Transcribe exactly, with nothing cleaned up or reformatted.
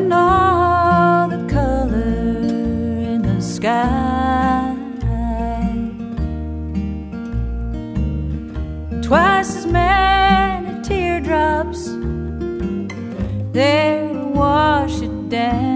and all the color in the sky. Twice as many teardrops there to wash it down.